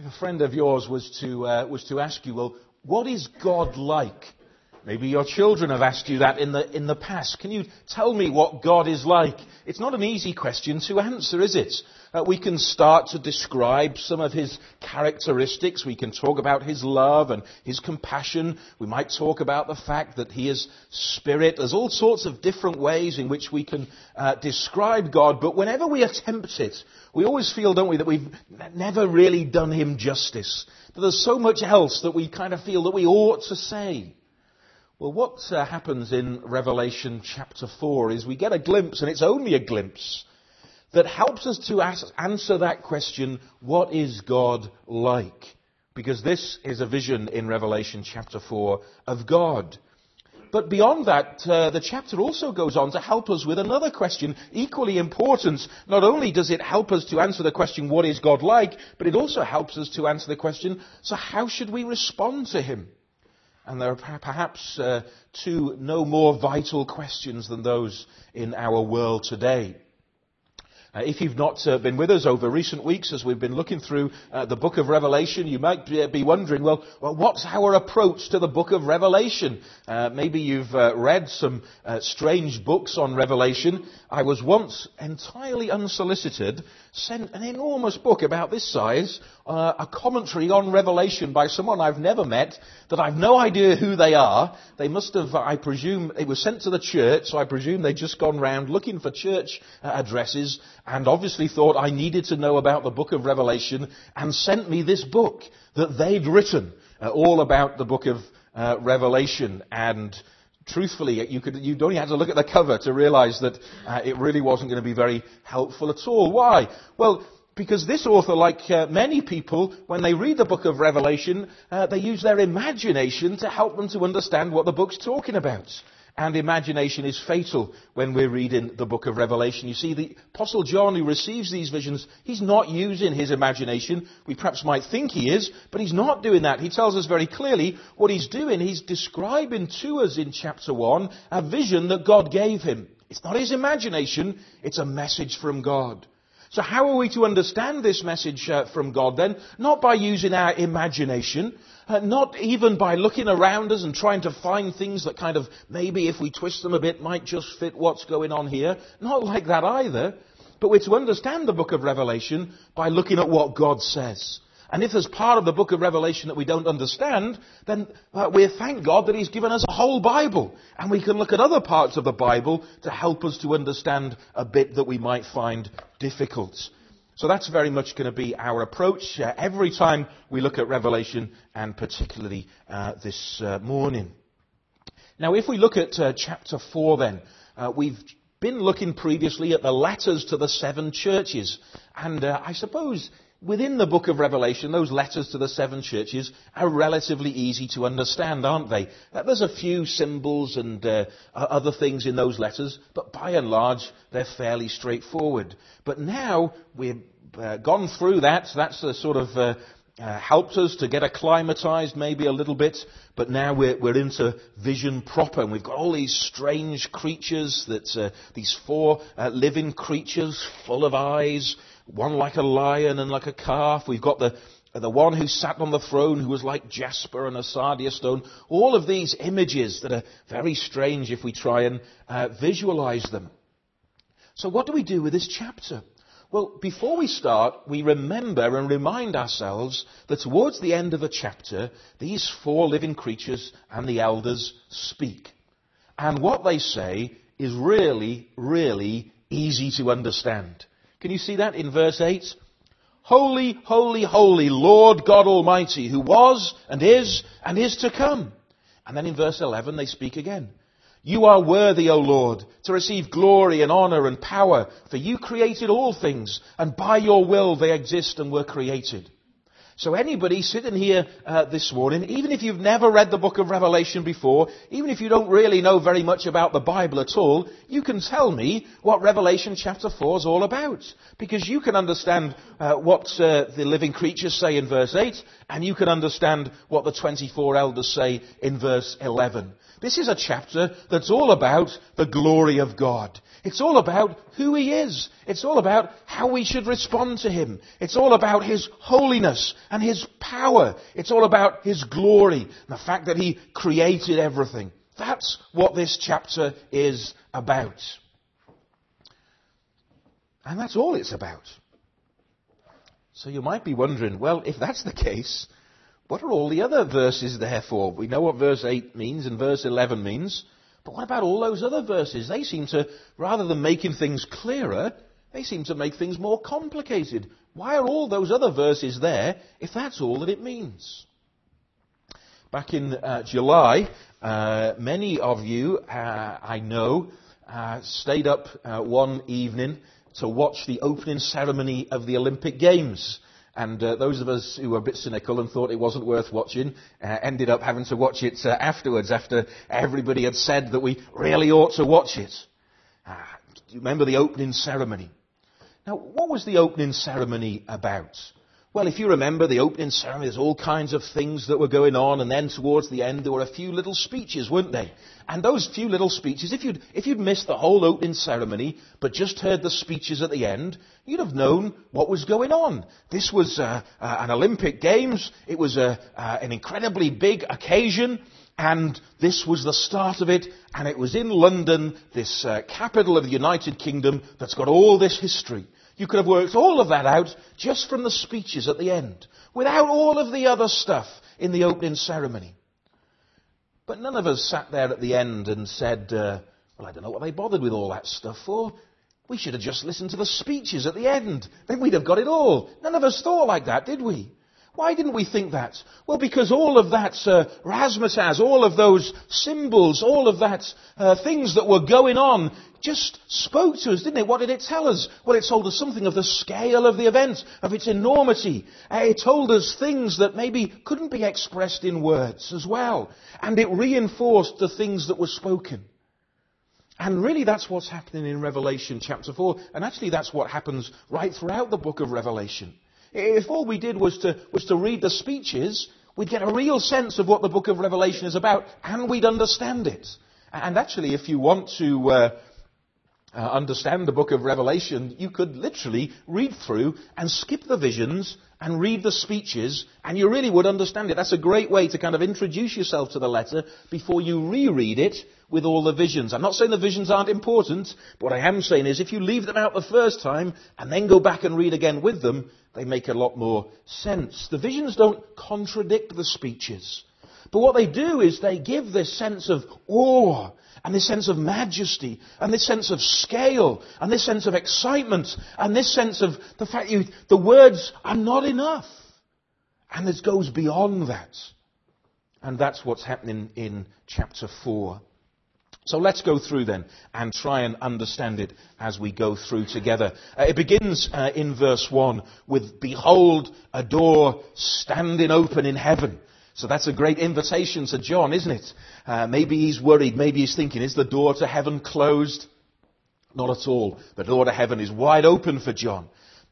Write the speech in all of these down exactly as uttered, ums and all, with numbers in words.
If a friend of yours was to uh, was to ask you, well, what is God like? Maybe your children have asked you that in the in the past. Can you tell me what God is like? It's not an easy question to answer, is it? Uh, we can start to describe some of his characteristics. We can talk about his love and his compassion. We might talk about the fact that he is spirit. There's all sorts of different ways in which we can uh, describe God. But whenever we attempt it, we always feel, don't we, that we've n- never really done him justice. That there's so much else that we kind of feel that we ought to say. Well, what uh, happens in Revelation chapter four is we get a glimpse, and it's only a glimpse, that helps us to ask, answer that question, what is God like? Because this is a vision in Revelation chapter four of God. But beyond that, uh, the chapter also goes on to help us with another question, equally important. Not only does it help us to answer the question, what is God like? But it also helps us to answer the question, so how should we respond to him? And there are perhaps uh, two no more vital questions than those in our world today. Uh, if you've not uh, been with us over recent weeks as we've been looking through uh, the book of Revelation, you might be, be wondering, well, well, what's our approach to the book of Revelation? Uh, maybe you've uh, read some uh, strange books on Revelation. I was once entirely unsolicited sent an enormous book about this size, uh, a commentary on Revelation by someone I've never met, that I've no idea who they are. They must have, I presume, it was sent to the church, so I presume they'd just gone round looking for church uh, addresses and obviously thought I needed to know about the book of Revelation and sent me this book that they'd written, uh, all about the book of uh, Revelation. And truthfully, you could you only had to look at the cover to realize that uh, it really wasn't going to be very helpful at all. Why? Well, because this author, like uh, many people, when they read the book of Revelation, uh, they use their imagination to help them to understand what the book's talking about. And imagination is fatal when we're reading the book of Revelation. You see, the Apostle John, who receives these visions, he's not using his imagination. We perhaps might think he is, but he's not doing that. He tells us very clearly what he's doing. He's describing to us in chapter one a vision that God gave him. It's not his imagination, it's a message from God. So how are we to understand this message uh, from God then? Not by using our imagination, uh, not even by looking around us and trying to find things that kind of, maybe if we twist them a bit, might just fit what's going on here. Not like that either. But we're to understand the book of Revelation by looking at what God says. And if there's part of the book of Revelation that we don't understand, then uh, we thank God that he's given us a whole Bible. And we can look at other parts of the Bible to help us to understand a bit that we might find difficult. So that's very much going to be our approach uh, every time we look at Revelation, and particularly uh, this uh, morning. Now, if we look at uh, chapter four then, uh, we've been looking previously at the letters to the seven churches. And uh, I suppose within the book of Revelation, those letters to the seven churches are relatively easy to understand, aren't they? Uh, there's a few symbols and uh, other things in those letters, but by and large, they're fairly straightforward. But now we've uh, gone through that. That's the sort of uh, uh, helped us to get acclimatized maybe a little bit. But now we're, we're into vision proper, and we've got all these strange creatures, that uh, these four uh, living creatures full of eyes, one like a lion and like a calf. We've got the the one who sat on the throne who was like jasper and a sardius stone. All of these images that are very strange if we try and uh, visualize them. So what do we do with this chapter? Well, before we start, we remember and remind ourselves that towards the end of the chapter, these four living creatures and the elders speak. And what they say is really, really easy to understand. Can you see that in verse eight? Holy, holy, holy, Lord God Almighty, who was and is and is to come. And then in verse eleven they speak again. You are worthy, O Lord, to receive glory and honor and power, for you created all things, and by your will they exist and were created. So anybody sitting here uh, this morning, even if you've never read the book of Revelation before, even if you don't really know very much about the Bible at all, you can tell me what Revelation chapter four is all about. Because you can understand uh, what uh, the living creatures say in verse eight, and you can understand what the twenty-four elders say in verse eleven. This is a chapter that's all about the glory of God. It's all about who he is. It's all about how we should respond to him. It's all about his holiness and his power. It's all about his glory and the fact that he created everything. That's what this chapter is about. And that's all it's about. So you might be wondering, well, if that's the case, what are all the other verses there for? We know what verse eight means and verse eleven means. But what about all those other verses? They seem to, rather than making things clearer, they seem to make things more complicated. Why are all those other verses there if that's all that it means? Back in uh, July, uh, many of you, uh, I know, uh, stayed up uh, one evening to watch the opening ceremony of the Olympic Games. And uh, those of us who were a bit cynical and thought it wasn't worth watching uh, ended up having to watch it uh, afterwards, after everybody had said that we really ought to watch it. Uh, do you remember the opening ceremony? Now, what was the opening ceremony about? Well, if you remember the opening ceremony, there's all kinds of things that were going on, and then towards the end there were a few little speeches, weren't they? And those few little speeches, if you'd, if you'd missed the whole opening ceremony, but just heard the speeches at the end, you'd have known what was going on. This was uh, uh, an Olympic Games. It was a, uh, an incredibly big occasion, and this was the start of it, and it was in London, this uh, capital of the United Kingdom, that's got all this history. You could have worked all of that out just from the speeches at the end, without all of the other stuff in the opening ceremony. But none of us sat there at the end and said, uh, well, I don't know what they bothered with all that stuff for. We should have just listened to the speeches at the end. Then we'd have got it all. None of us thought like that, did we? Why didn't we think that? Well, because all of that uh, razzmatazz, all of those symbols, all of that uh, things that were going on just spoke to us, didn't it? What did it tell us? Well, it told us something of the scale of the event, of its enormity. Uh, it told us things that maybe couldn't be expressed in words as well. And it reinforced the things that were spoken. And really that's what's happening in Revelation chapter four. And actually that's what happens right throughout the book of Revelation. If all we did was to, was to read the speeches, we'd get a real sense of what the book of Revelation is about, and we'd understand it. And actually, if you want to uh, uh, understand the book of Revelation, you could literally read through and skip the visions and read the speeches, and you really would understand it. That's a great way to kind of introduce yourself to the letter before you reread it with all the visions. I'm not saying the visions aren't important, but what I am saying is if you leave them out the first time and then go back and read again with them, they make a lot more sense. The visions don't contradict the speeches. But what they do is they give this sense of awe and this sense of majesty and this sense of scale and this sense of excitement and this sense of the fact you, the words are not enough. And it goes beyond that. And that's what's happening in chapter four. So let's go through then and try and understand it as we go through together. Uh, it begins uh, in verse one with, "Behold, a door standing open in heaven." So that's a great invitation to John, isn't it? Uh, maybe he's worried, maybe he's thinking, is the door to heaven closed? Not at all. The door to heaven is wide open for John.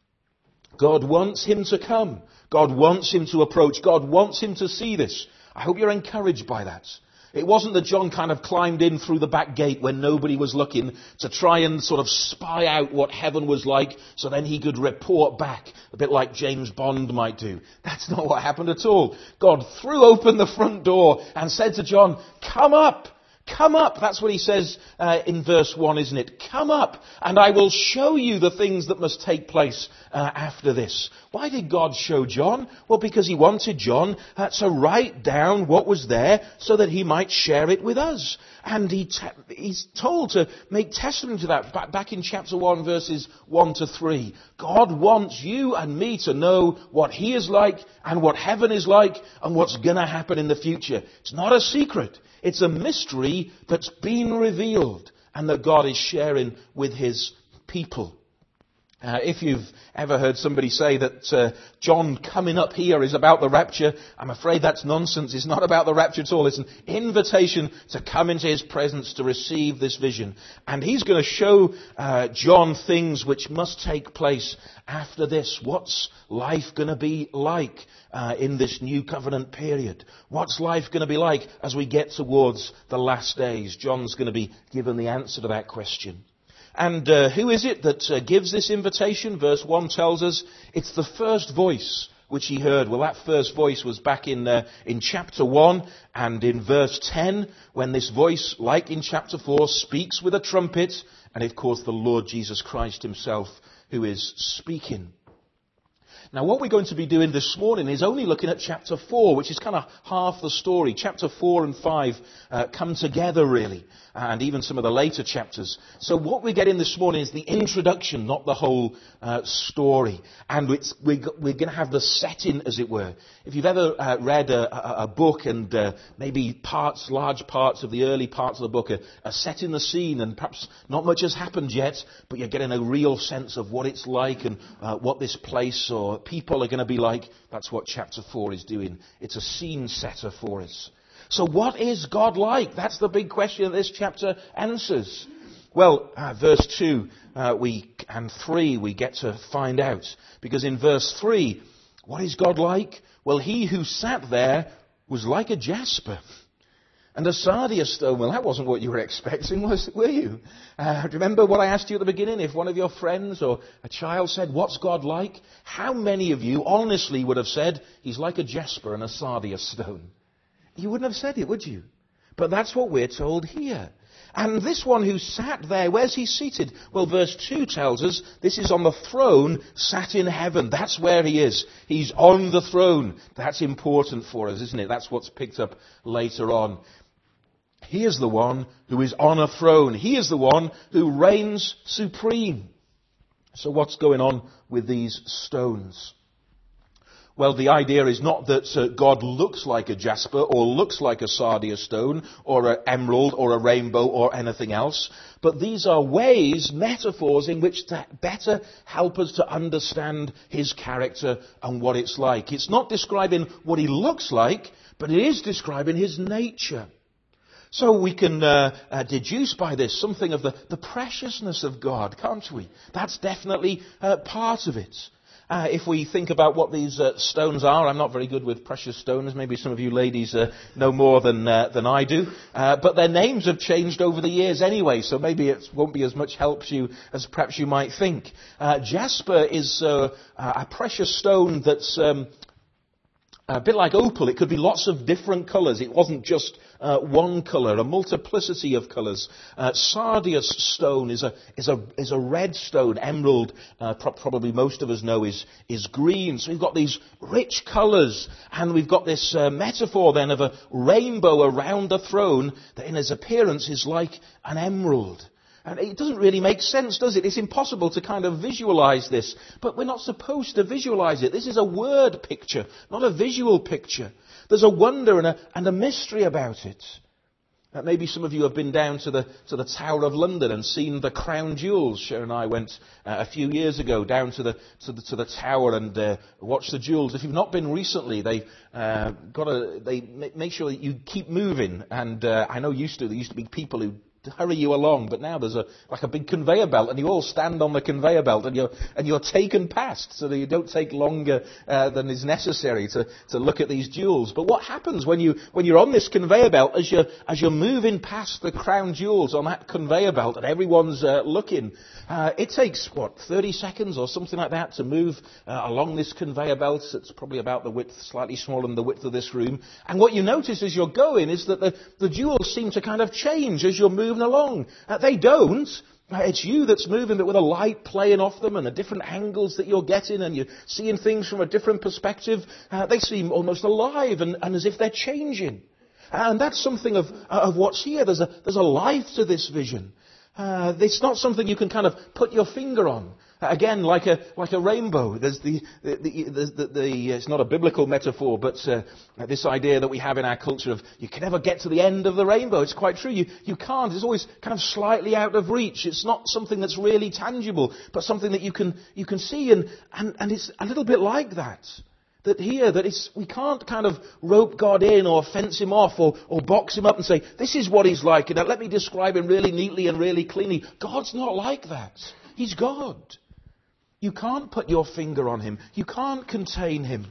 God wants him to come. God wants him to approach. God wants him to see this. I hope you're encouraged by that. It wasn't that John kind of climbed in through the back gate when nobody was looking to try and sort of spy out what heaven was like so then he could report back, a bit like James Bond might do. That's not what happened at all. God threw open the front door and said to John, "Come up, come up." That's what he says uh, in verse one, isn't it? "Come up and I will show you the things that must take place uh, after this." Why did God show John? Well, because he wanted John uh, to write down what was there so that he might share it with us. And he te- he's told to make testimony to that back, back in chapter one, verses one to three. God wants you and me to know what he is like and what heaven is like and what's going to happen in the future. It's not a secret. It's a mystery that's been revealed and that God is sharing with his people. Uh, if you've ever heard somebody say that uh, John coming up here is about the rapture, I'm afraid that's nonsense. It's not about the rapture at all. It's an invitation to come into his presence to receive this vision. And he's going to show uh, John things which must take place after this. What's life going to be like uh, in this new covenant period? What's life going to be like as we get towards the last days? John's going to be given the answer to that question. And uh, who is it that uh, gives this invitation? Verse one tells us it's the first voice which he heard. Well, that first voice was back in uh, in chapter one, and in verse ten, when this voice, like in chapter four, speaks with a trumpet, and of course the Lord Jesus Christ himself who is speaking. Now, what we're going to be doing this morning is only looking at chapter four, which is kind of half the story. Chapter four and five uh, come together, really, and even some of the later chapters. So what we're getting this morning is the introduction, not the whole uh, story. And it's, we're, we're going to have the setting, as it were. If you've ever uh, read a, a, a book and uh, maybe parts, large parts of the early parts of the book are, are set in the scene, and perhaps not much has happened yet, but you're getting a real sense of what it's like and uh, what this place or people are going to be like. That's what chapter four is doing. It's a scene setter for us. So what is God like? That's the big question that this chapter answers. Well, uh, verse two uh, we and three we get to find out. Because in verse three, what is God like? Well, he who sat there was like a jasper and a sardius stone. Well, that wasn't what you were expecting, was, were you? Uh, remember what I asked you at the beginning? If one of your friends or a child said, what's God like? How many of you honestly would have said, he's like a jasper and a sardius stone? You wouldn't have said it, would you? But that's what we're told here. And this one who sat there, where's he seated? Well, verse two tells us this is on the throne sat in heaven. That's where he is. He's on the throne. That's important for us, isn't it? That's what's picked up later on. He is the one who is on a throne. He is the one who reigns supreme. So what's going on with these stones? Well, the idea is not that uh, God looks like a jasper or looks like a sardius stone or an emerald or a rainbow or anything else. But these are ways, metaphors in which to better help us to understand his character and what it's like. It's not describing what he looks like, but it is describing his nature. So we can uh, uh, deduce by this something of the, the preciousness of God, can't we? That's definitely uh, part of it. Uh, if we think about what these uh, stones are, I'm not very good with precious stones. Maybe some of you ladies uh, know more than uh, than I do. Uh, but their names have changed over the years anyway, so maybe it won't be as much help to you as perhaps you might think. Uh, jasper is uh, a precious stone that's um, a bit like opal. It could be lots of different colours. It wasn't just uh, one colour, a multiplicity of colours. Uh, sardius stone is a is a is a red stone. Emerald, uh, pro- probably most of us know, is is green. So we've got these rich colours, and we've got this uh, metaphor then of a rainbow around the throne that, in its appearance, is like an emerald. And it doesn't really make sense, does it? It's impossible to kind of visualize this. But we're not supposed to visualize it. This is a word picture, not a visual picture. There's a wonder and a, and a mystery about it. Uh, maybe some of you have been down to the to the Tower of London and seen the crown jewels. Sharon and I went uh, a few years ago down to the to the, to the tower and uh, watched the jewels. If you've not been recently, they uh, got a they make sure that you keep moving. And uh, I know used to there used to be people who to hurry you along, but now there's a like a big conveyor belt, and you all stand on the conveyor belt, and you're and you're taken past, so that you don't take longer uh, than is necessary to, to look at these jewels. But what happens when you when you're on this conveyor belt, as you're as you're moving past the crown jewels on that conveyor belt, and everyone's uh, looking? Uh, it takes what thirty seconds or something like that to move uh, along this conveyor belt. It's probably about the width, slightly smaller than the width of this room. And what you notice as you're going is that the the jewels seem to kind of change as you're moving along. Uh, they don't. Uh, it's you that's moving, but with a light playing off them and the different angles that you're getting, and you're seeing things from a different perspective. Uh, they seem almost alive and, and as if they're changing. And that's something of of what's here. There's a there's a life to this vision. Uh, it's not something you can kind of put your finger on. Again, like a like a rainbow. There's the the, the, the, the, the it's not a biblical metaphor, but uh, this idea that we have in our culture of you can never get to the end of the rainbow. It's quite true. You you can't. It's always kind of slightly out of reach. It's not something that's really tangible, but something that you can you can see, and and, and it's a little bit like that. That here, that it's, we can't kind of rope God in or fence him off or, or box him up and say, this is what he's like, and let me describe him really neatly and really cleanly. God's not like that. He's God. You can't put your finger on him. You can't contain him.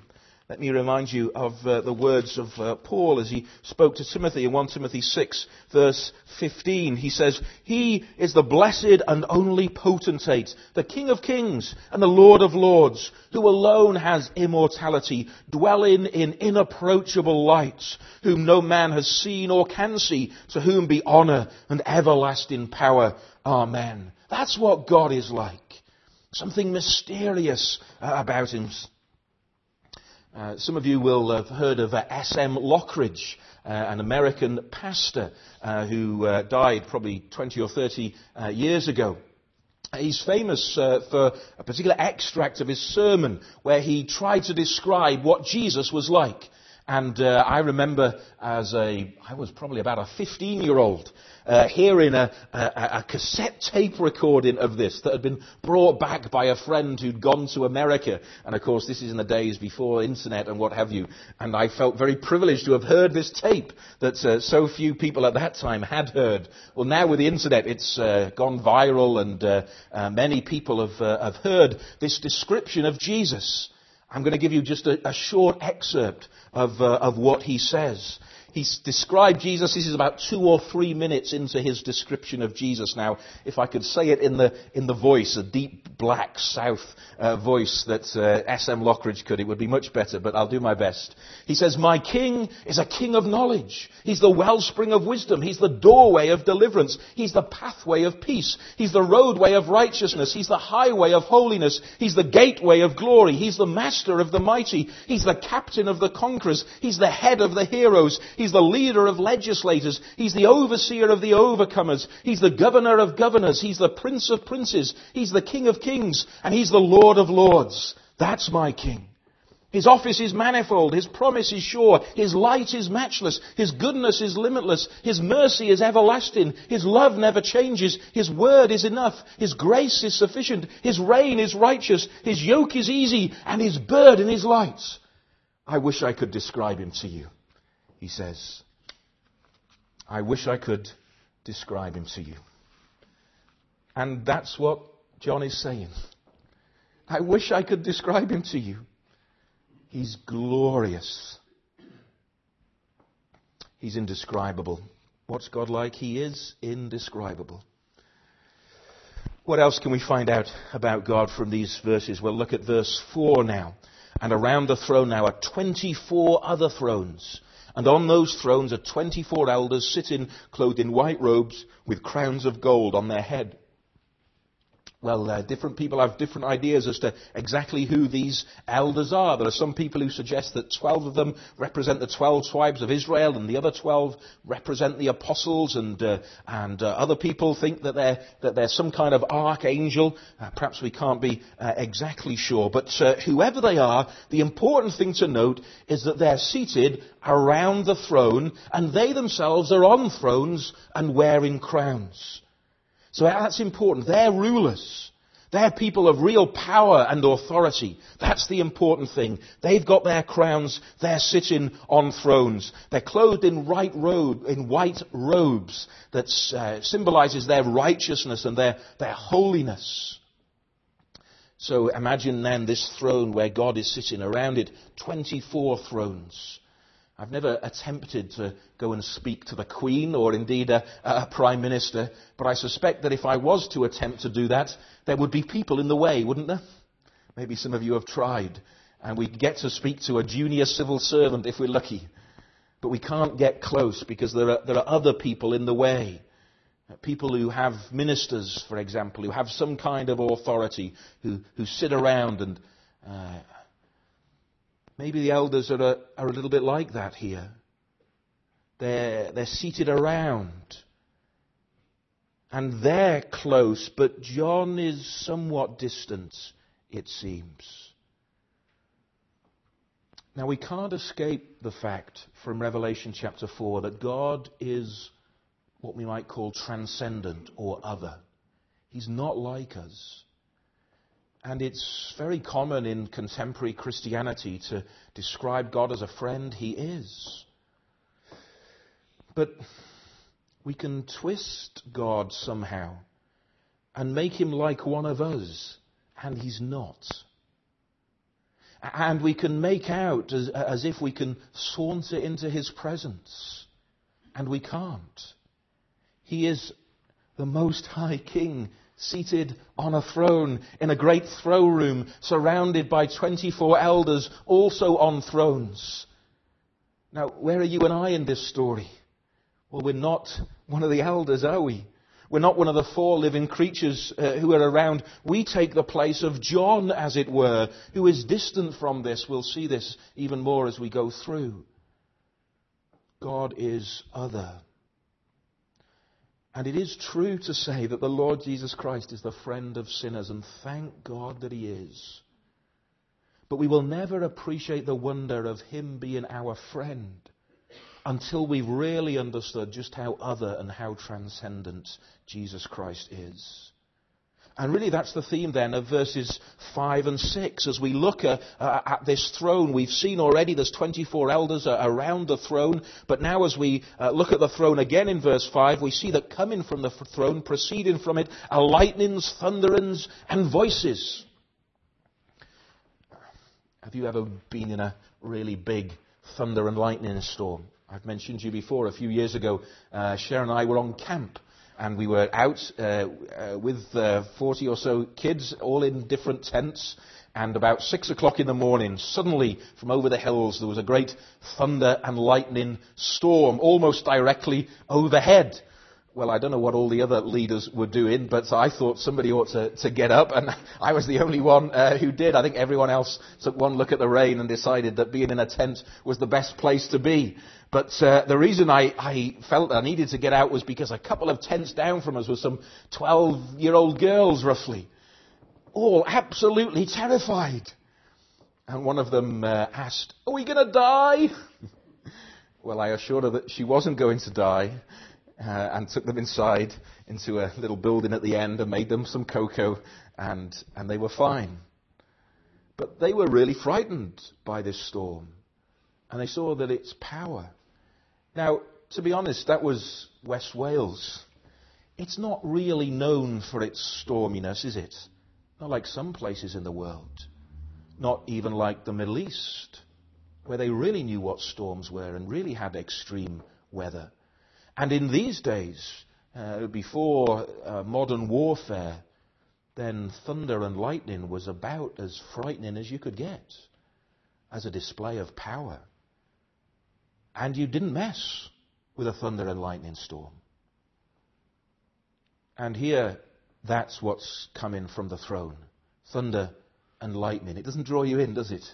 Let me remind you of uh, the words of uh, Paul as he spoke to Timothy in First Timothy six, verse fifteen. He says, "He is the blessed and only potentate, the King of kings and the Lord of lords, who alone has immortality, dwelling in inapproachable light, whom no man has seen or can see, to whom be honour and everlasting power. Amen." That's what God is like. Something mysterious uh, about him. Uh, some of you will have heard of uh, S M Lockridge, uh, an American pastor uh, who uh, died probably twenty or thirty uh, years ago. He's famous uh, for a particular extract of his sermon where he tried to describe what Jesus was like. And uh, I remember as a, I was probably about a fifteen-year-old, uh, hearing a, a, a cassette tape recording of this that had been brought back by a friend who'd gone to America. And of course, this is in the days before internet and what have you. And I felt very privileged to have heard this tape that uh, so few people at that time had heard. Well, now with the internet, it's uh, gone viral, and uh, uh, many people have, uh, have heard this description of Jesus. I'm going to give you just a, a short excerpt of, uh, of what he says. He's described Jesus. This is about two or three minutes into his description of Jesus. Now, if I could say it in the in the voice, a deep black South uh, voice that uh, S M Lockridge could, it would be much better, but I'll do my best. He says, "My king is a king of knowledge. He's the wellspring of wisdom. He's the doorway of deliverance. He's the pathway of peace. He's the roadway of righteousness. He's the highway of holiness. He's the gateway of glory. He's the master of the mighty. He's the captain of the conquerors. He's the head of the heroes. He's the leader of legislators. He's the overseer of the overcomers. He's the governor of governors. He's the prince of princes. He's the king of kings. And he's the Lord of lords." That's my king. His office is manifold. His promise is sure. His light is matchless. His goodness is limitless. His mercy is everlasting. His love never changes. His word is enough. His grace is sufficient. His reign is righteous. His yoke is easy. And his burden is light. I wish I could describe him to you. He says, I wish I could describe him to you. And that's what John is saying. I wish I could describe him to you. He's glorious. He's indescribable. What's God like? He is indescribable. What else can we find out about God from these verses? Well, look at verse four now. "And around the throne now are twenty-four other thrones. And on those thrones are twenty-four elders sitting clothed in white robes with crowns of gold on their head." Well, uh, different people have different ideas as to exactly who these elders are. There are some people who suggest that twelve of them represent the twelve tribes of Israel, and the other twelve represent the apostles, and uh, and uh, other people think that they're that they're some kind of archangel. Uh, perhaps we can't be uh, exactly sure, but uh, whoever they are, the important thing to note is that they're seated around the throne, and they themselves are on thrones and wearing crowns. So that's important. They're rulers. They're people of real power and authority. That's the important thing. They've got their crowns. They're sitting on thrones. They're clothed in white robe, in white robes that uh, symbolizes their righteousness and their, their holiness. So imagine then this throne where God is sitting. Around it, twenty-four thrones. I've never attempted to go and speak to the Queen or indeed a, a Prime Minister, but I suspect that if I was to attempt to do that, there would be people in the way, wouldn't there? Maybe some of you have tried, and we get to speak to a junior civil servant if we're lucky. But we can't get close because there are, there are other people in the way. People who have ministers, for example, who have some kind of authority, who, who sit around and... Uh, Maybe the elders are a, are a little bit like that here. They're, they're seated around. And they're close, but John is somewhat distant, it seems. Now we can't escape the fact from Revelation chapter four that God is what we might call transcendent or other. He's not like us. And it's very common in contemporary Christianity to describe God as a friend. He is. But we can twist God somehow and make him like one of us, and he's not. and we can make out as, as if we can saunter into his presence. And we can't. He is the Most High King, seated on a throne in a great throne room, surrounded by twenty-four elders, also on thrones. Now, where are you and I in this story? Well, we're not one of the elders, are we? We're not one of the four living creatures uh, who are around. We take the place of John, as it were, who is distant from this. We'll see this even more as we go through. God is other. And it is true to say that the Lord Jesus Christ is the friend of sinners, and thank God that he is. But we will never appreciate the wonder of him being our friend until we've really understood just how other and how transcendent Jesus Christ is. And really that's the theme then of verses five and six. As we look uh, uh, at this throne, we've seen already there's twenty-four elders uh, around the throne. But now as we uh, look at the throne again in verse five, we see that coming from the throne, proceeding from it, are lightnings, thunderings, and voices. Have you ever been in a really big thunder and lightning storm? I've mentioned to you before, a few years ago, uh, Sharon and I were on camp. And we were out uh, uh, with uh, forty or so kids, all in different tents. And about six o'clock in the morning, suddenly from over the hills, there was a great thunder and lightning storm, almost directly overhead. Well, I don't know what all the other leaders were doing, but I thought somebody ought to, to get up, and I was the only one uh, who did. I think everyone else took one look at the rain and decided that being in a tent was the best place to be. But uh, the reason I, I felt I needed to get out was because a couple of tents down from us were some twelve-year-old girls, roughly, all absolutely terrified. And one of them uh, asked, "Are we going to die?" Well, I assured her that she wasn't going to die. Uh, and took them inside into a little building at the end and made them some cocoa, and, and they were fine. But they were really frightened by this storm, and they saw that its power. Now, to be honest, that was West Wales. It's not really known for its storminess, is it? Not like some places in the world. Not even like the Middle East, where they really knew what storms were and really had extreme weather. And in these days, uh, before uh, modern warfare, then thunder and lightning was about as frightening as you could get as a display of power. And you didn't mess with a thunder and lightning storm. And here, that's what's coming from the throne. Thunder and lightning. It doesn't draw you in, does it?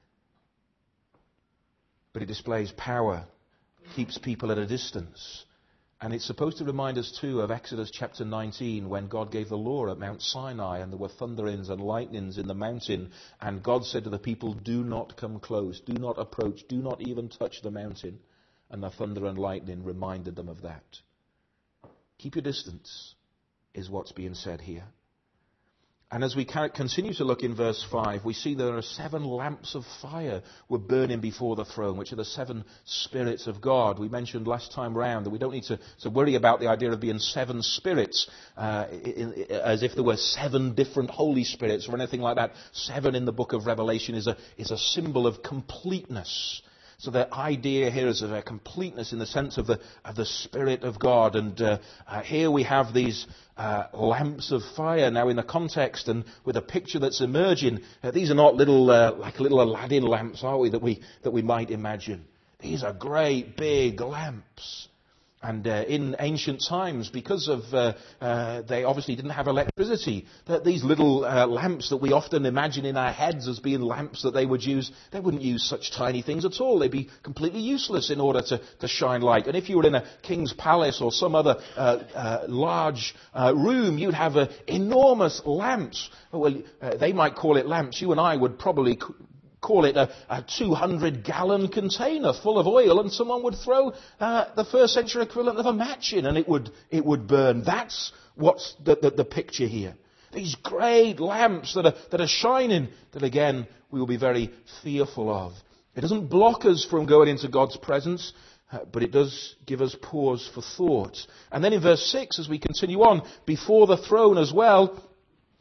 But it displays power, keeps people at a distance. And it's supposed to remind us too of Exodus chapter nineteen, when God gave the law at Mount Sinai and there were thunderings and lightnings in the mountain. And God said to the people, "Do not come close, do not approach, do not even touch the mountain." And the thunder and lightning reminded them of that. Keep your distance is what's being said here. And as we continue to look in verse five, we see there are seven lamps of fire were burning before the throne, which are the seven spirits of God. We mentioned last time round that we don't need to, to worry about the idea of being seven spirits, uh, in, in, as if there were seven different Holy Spirits or anything like that. Seven in the book of Revelation is a, is a symbol of completeness. So the idea here is of a completeness in the sense of the of the Spirit of God. And uh, uh, here we have these uh, lamps of fire. Now in the context and with a picture that's emerging, uh, these are not little uh, like little Aladdin lamps, are we, that we that we might imagine. These are great big lamps. And uh, in ancient times, because of uh, uh, they obviously didn't have electricity, that these little uh, lamps that we often imagine in our heads as being lamps that they would use, they wouldn't use such tiny things at all. They'd be completely useless in order to, to shine light. And if you were in a king's palace or some other uh, uh, large uh, room, you'd have uh, enormous lamps. Well, uh, they might call it lamps. You and I would probably c- call it a, a two hundred gallon container full of oil, and someone would throw uh, the first century equivalent of a match in and it would it would burn. That's what's the, the, the picture here. These great lamps that are, that are shining, that again we will be very fearful of. It doesn't block us from going into God's presence, uh, but it does give us pause for thought. And then in verse six, as we continue on, before the throne as well,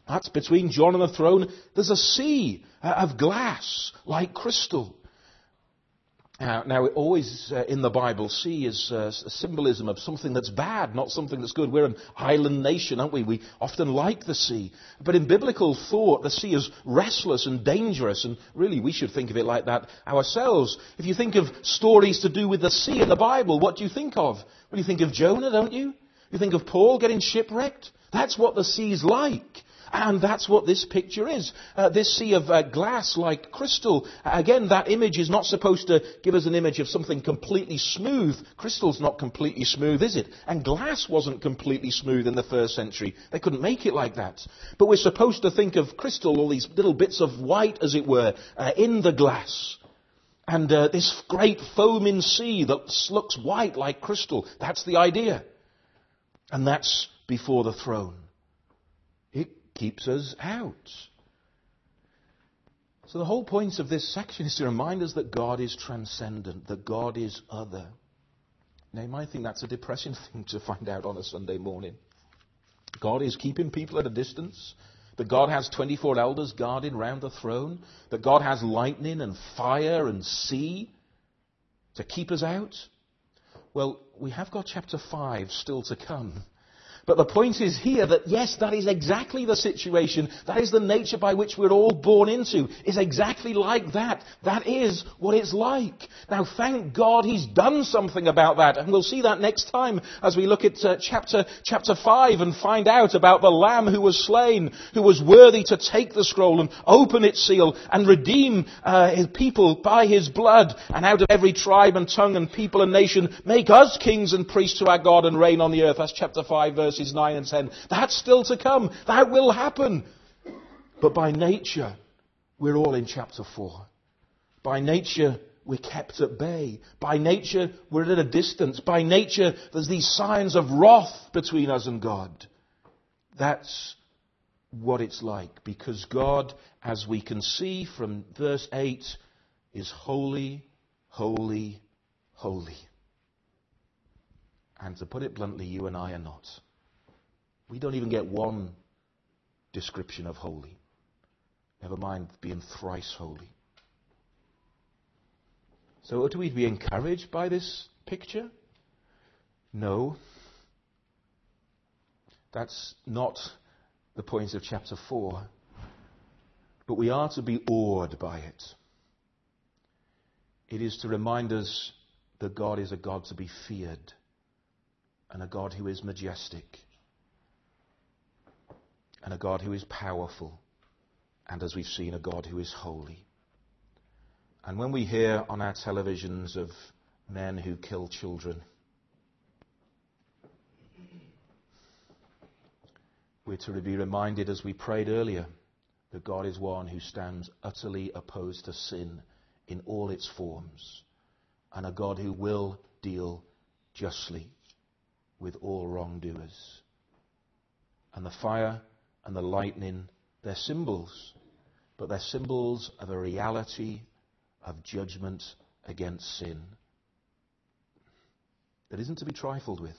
That's between John and the throne. There's a sea uh, of glass, like crystal. Uh, now, it always uh, in the Bible, sea is uh, a symbolism of something that's bad, not something that's good. We're an island nation, aren't we? We often like the sea. But in biblical thought, the sea is restless and dangerous, and really we should think of it like that ourselves. If you think of stories to do with the sea in the Bible, what do you think of? Well, you think of Jonah, don't you? You think of Paul getting shipwrecked? That's what the sea's like. And that's what this picture is. Uh, this sea of uh, glass like crystal. Uh, again, that image is not supposed to give us an image of something completely smooth. Crystal's not completely smooth, is it? And glass wasn't completely smooth in the first century. They couldn't make it like that. But we're supposed to think of crystal, all these little bits of white, as it were, uh, in the glass. And uh, this great foaming sea that looks white like crystal. That's the idea. And that's before the throne. Keeps us out. So the whole point of this section is to remind us that God is transcendent, that God is other. Now you might think that's a depressing thing to find out on a Sunday morning. God is keeping people at a distance, that God has twenty-four elders guarding round the throne, that God has lightning and fire and sea to keep us out. Well, we have got chapter five still to come. But the point is here that, yes, that is exactly the situation. That is the nature by which we're all born into. Is exactly like that. That is what it's like. Now, thank God he's done something about that. And we'll see that next time as we look at uh, chapter chapter five and find out about the Lamb who was slain, who was worthy to take the scroll and open its seal and redeem uh, his people by his blood. And out of every tribe and tongue and people and nation, make us kings and priests to our God and reign on the earth. That's chapter five, verse Verses nine and ten. That's still to come. That will happen. But by nature, we're all in chapter four. By nature, we're kept at bay. By nature, we're at a distance. By nature, there's these signs of wrath between us and God. That's what it's like. Because God, as we can see from verse eight, is holy, holy, holy. And to put it bluntly, you and I are not. We don't even get one description of holy. Never mind being thrice holy. So ought we be encouraged by this picture? No. That's not the point of chapter four. But we are to be awed by it. It is to remind us that God is a God to be feared and a God who is majestic. And a God who is powerful. And as we've seen, a God who is holy. And when we hear on our televisions of men who kill children, we're to be reminded, as we prayed earlier, that God is one who stands utterly opposed to sin in all its forms. And a God who will deal justly with all wrongdoers. And the fire and the lightning, they're symbols, but they're symbols of a reality of judgment against sin that isn't to be trifled with.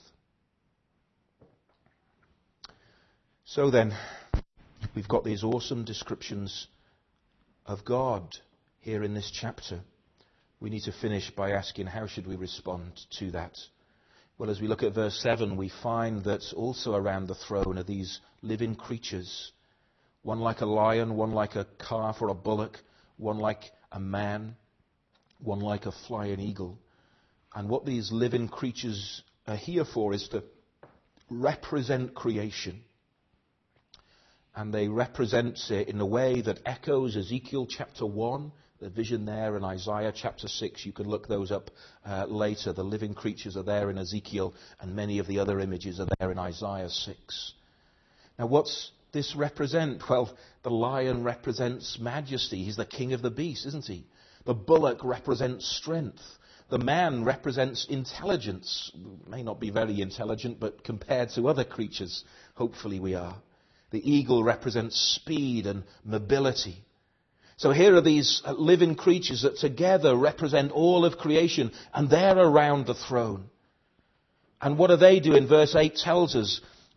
So then, we've got these awesome descriptions of God here in this chapter. We need to finish by asking, how should we respond to that? Well, as we look at verse seven, we find that also around the throne are these living creatures. One like a lion, one like a calf or a bullock, one like a man, one like a flying eagle. And what these living creatures are here for is to represent creation. And they represent it in a way that echoes Ezekiel chapter one, the vision there, in Isaiah chapter six. You can look those up uh, later. The living creatures are there in Ezekiel, and many of the other images are there in Isaiah six. Now, what's this represent? Well, the lion represents majesty. He's the king of the beasts, isn't he? The bullock represents strength. The man represents intelligence. May not be very intelligent, but compared to other creatures, hopefully we are. The eagle represents speed and mobility. So here are these living creatures that together represent all of creation, and they're around the throne. And what do they do? In verse eight tells us,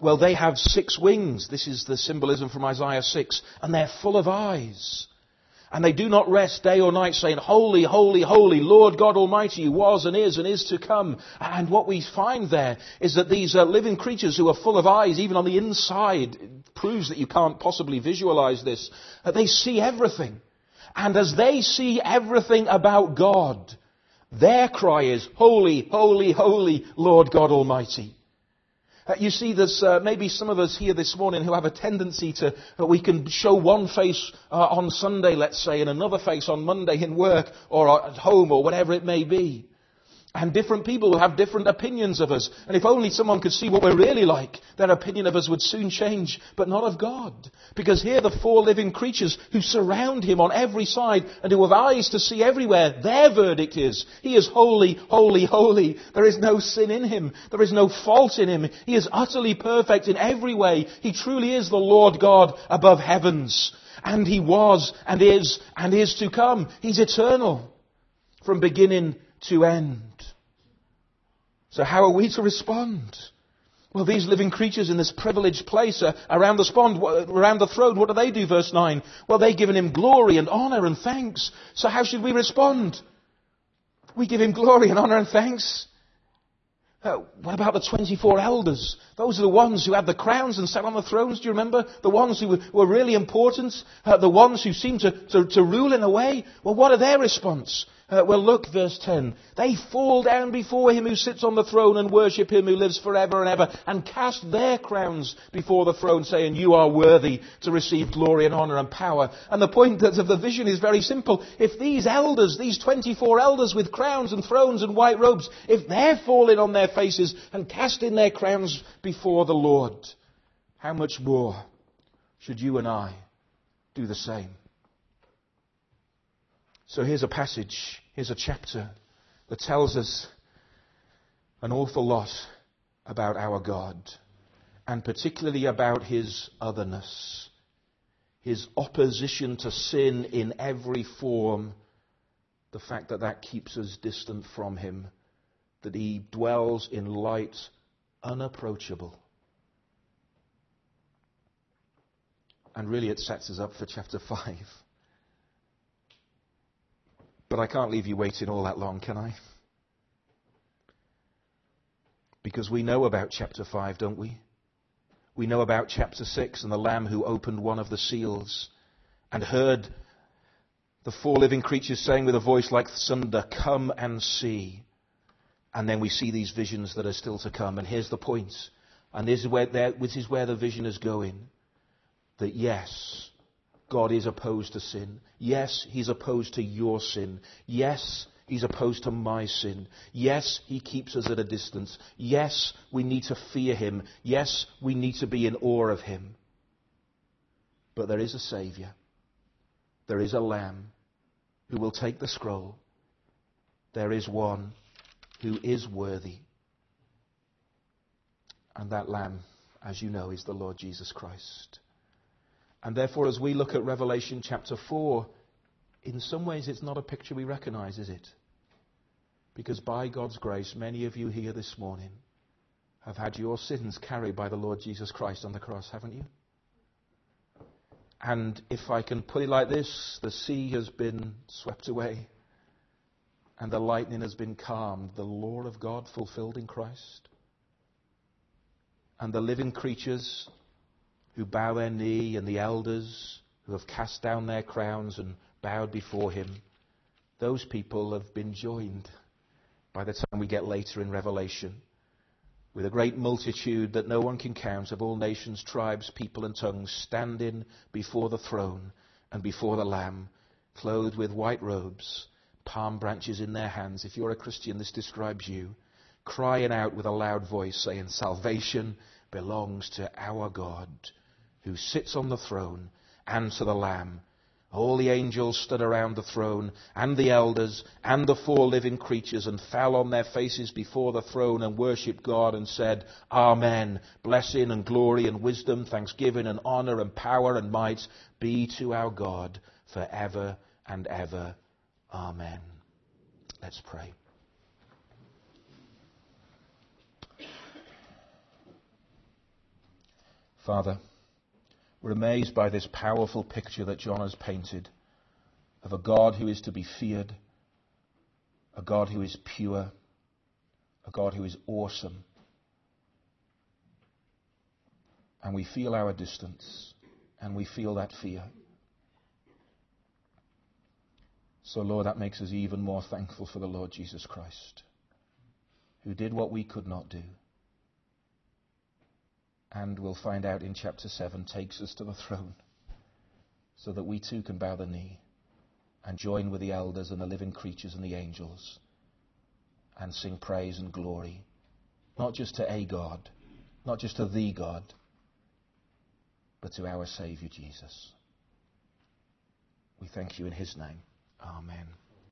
Well, they have six wings. This is the symbolism from Isaiah six. And they're full of eyes. And they do not rest day or night, saying, Holy, holy, holy, Lord God Almighty, who was and is and is to come. And what we find there is that these uh, living creatures who are full of eyes, even on the inside, it proves that you can't possibly visualize this, that they see everything. And as they see everything about God, their cry is, Holy, holy, holy, Lord God Almighty. Uh, you see, there's uh, maybe some of us here this morning who have a tendency to, uh, we can show one face uh, on Sunday, let's say, and another face on Monday in work or at home or whatever it may be. And different people will have different opinions of us. And if only someone could see what we're really like, their opinion of us would soon change, but not of God. Because here the four living creatures who surround him on every side and who have eyes to see everywhere, their verdict is, he is holy, holy, holy. There is no sin in him. There is no fault in him. He is utterly perfect in every way. He truly is the Lord God above heavens. And he was and is and is to come. He's eternal from beginning to end. So how are we to respond? Well, these living creatures in this privileged place uh, around the spawn, around the throne, what do they do? Verse nine. Well, they've given him glory and honor and thanks. So how should we respond? We give him glory and honor and thanks. Uh, what about the twenty-four elders? Those are the ones who had the crowns and sat on the thrones, do you remember? The ones who were, were really important. Uh, the ones who seemed to, to, to rule in a way. Well, what are their response? Uh, well, look, verse ten. They fall down before him who sits on the throne and worship him who lives forever and ever and cast their crowns before the throne, saying, you are worthy to receive glory and honor and power. And the point of the vision is very simple. If these elders, these twenty-four elders with crowns and thrones and white robes, if they're falling on their faces and casting their crowns before the Lord, how much more should you and I do the same? So here's a passage, here's a chapter that tells us an awful lot about our God, and particularly about his otherness, his opposition to sin in every form, the fact that that keeps us distant from him, that he dwells in light unapproachable. And really it sets us up for chapter five. But I can't leave you waiting all that long, can I? Because we know about chapter five, don't we? We know about chapter six and the Lamb who opened one of the seals and heard the four living creatures saying with a voice like thunder, come and see. And then we see these visions that are still to come. And here's the point. And this is where, this is where the vision is going. That yes, God is opposed to sin. Yes, he's opposed to your sin. Yes, he's opposed to my sin. Yes, he keeps us at a distance. Yes, we need to fear him. Yes, we need to be in awe of him. But there is a Saviour. There is a Lamb who will take the scroll. There is one who is worthy. And that Lamb, as you know, is the Lord Jesus Christ. And therefore, as we look at Revelation chapter four, in some ways it's not a picture we recognize, is it? Because by God's grace, many of you here this morning have had your sins carried by the Lord Jesus Christ on the cross, haven't you? And if I can put it like this, the sea has been swept away and the lightning has been calmed, the law of God fulfilled in Christ. And the living creatures who bow their knee and the elders who have cast down their crowns and bowed before him, those people have been joined by the time we get later in Revelation with a great multitude that no one can count of all nations, tribes, people and tongues standing before the throne and before the Lamb, clothed with white robes, palm branches in their hands. If you're a Christian, this describes you, crying out with a loud voice saying, salvation belongs to our God who sits on the throne and to the Lamb. All the angels stood around the throne, and the elders, and the four living creatures, and fell on their faces before the throne and worshipped God and said, Amen. Blessing and glory and wisdom, thanksgiving and honor and power and might be to our God forever and ever. Amen. Let's pray. Father, we're amazed by this powerful picture that John has painted of a God who is to be feared, a God who is pure, a God who is awesome. And we feel our distance, and we feel that fear. So, Lord, that makes us even more thankful for the Lord Jesus Christ, who did what we could not do. And we'll find out in chapter seven, takes us to the throne, so that we too can bow the knee and join with the elders and the living creatures and the angels and sing praise and glory, not just to a God, not just to the God, but to our Saviour Jesus. We thank you in his name. Amen.